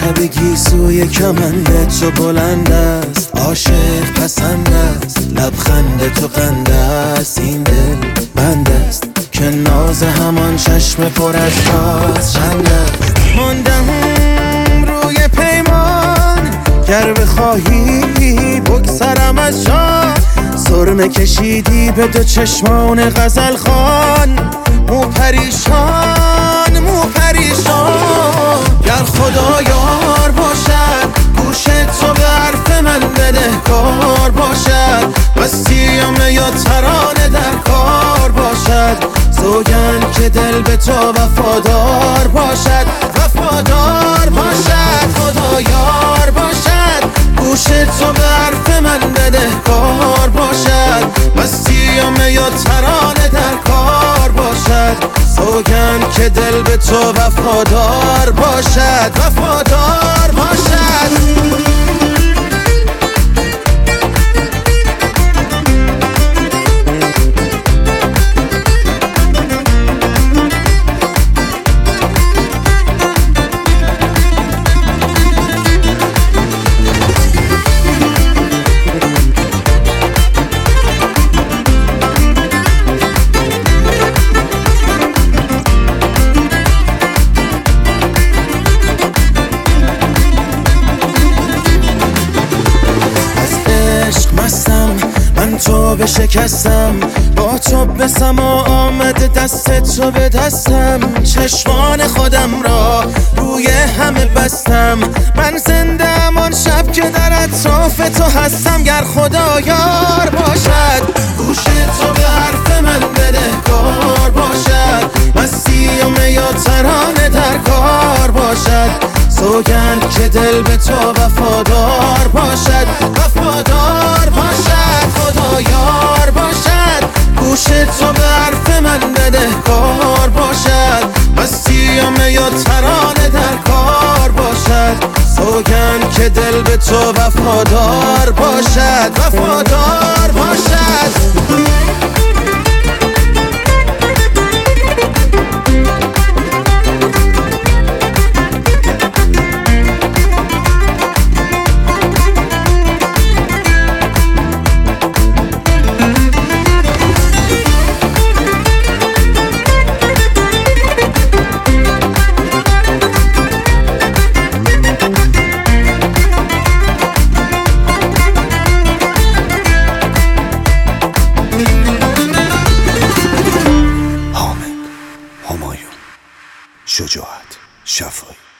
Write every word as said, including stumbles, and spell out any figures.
شب گیسوی کمند تو بلند است، عاشق پسند است، لبخند تو قند است، این دل بند است که ناز همان چشم پر از ناز چند است. ماندم روی پیمان، گر بخواهی بگذرم از جان، سرمه کشیدی به دو چشمان غزل خوان، مو پریشان مو پریشان. گر خدا یار باشد گوش تو به حرف من بدهکار باشد، بسیم یا ترانه در کار باشد، سوگند که دل به تو وفادار باشد وفادار باشد. خدا یار باشد گوش تو به حرف من بدهکار باشد، بسیم یا ترانه در کار باشد، سوگند که دل به تو وفادار باشد وفادار باشد. تو به شکستم، با تو به سما آمده دست تو به دستم، چشمان خودم را روی همه بستم، من زنده ام آن شب که در اطراف تو هستم. گر خدا یار باشد گوش تو به حرف من بدهکار باشد، مسیم یا ترانه در کار باشد، سوگند که دل به تو وفادار باشد وفادار باشد. خدا یار باشد گوش تو به حرف من بدهکار باشد، مسیم یا ترانه در کار باشد، سوگند که دل به تو وفادار باشد وفادار باشد. شجاعت شفایی.